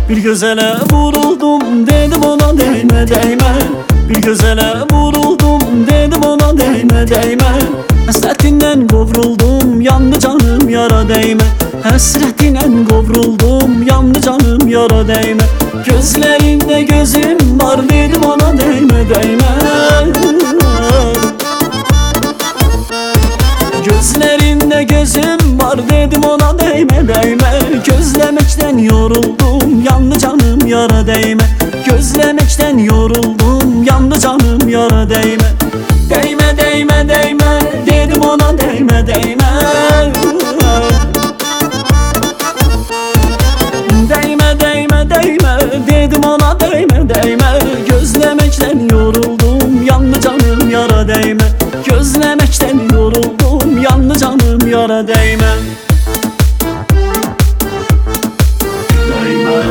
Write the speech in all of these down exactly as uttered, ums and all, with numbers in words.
Bir gözele vuruldum, dedim ona değme değme. Bir gözele vuruldum, dedim ona değme değme. Hasretinden kovruldum, yandı canım yara değme. Hasretinden kovruldum, yandı canım yara değme. Gözlerinde gözüm var, dedim ona değme değme. Gözlerinde gözüm var, dedim ona değme değme. Gözlemekten yoruldum, yandı canım yara değme. Gözlemekten yoruldum, yandı canım yara değme. Değme değme değme, dedim ona değme değme. Değme değme değme, dedim ona değme değme. Gözlemekten yoruldum, yandı canım yara değme. Gözlemekten yoruldum, yandı canım yara değme. Değme.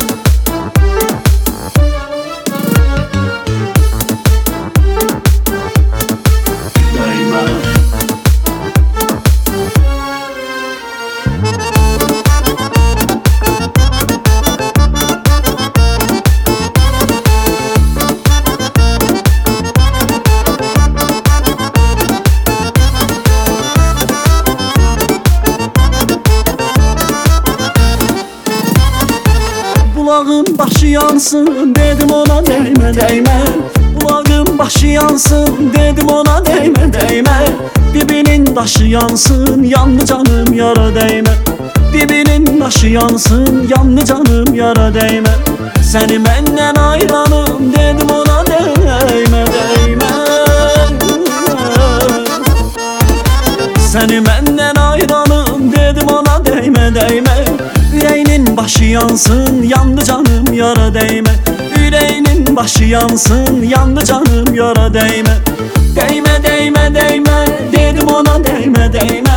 Bulağın başı yansın, dedim ona değme değme. Bulağın başı yansın, dedim ona değme değme. Dibinin taşı yansın, yandı canım yara değme. Dibinin taşı yansın, yandı canım yara değme. Seni benden ayıranım, dedim ona değme değme. Seni benden ayıranım, dedim ona değme değme. Yüreğinin başı yansın, yandı canım yara değme. Yüreğinin başı yansın, yandı canım yara değme. Değme değme değme, dedim ona değme değme.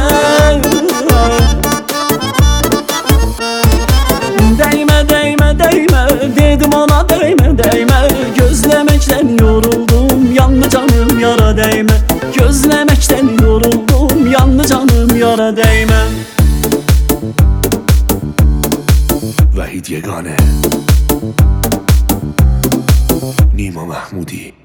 Değme değme değme, dedim ona değme değme. Gözlemekten yoruldum, yandı canım yara değme. Gözlemekten yoruldum, yandı canım yara değme. Vahid Yegane Nima Mahmudi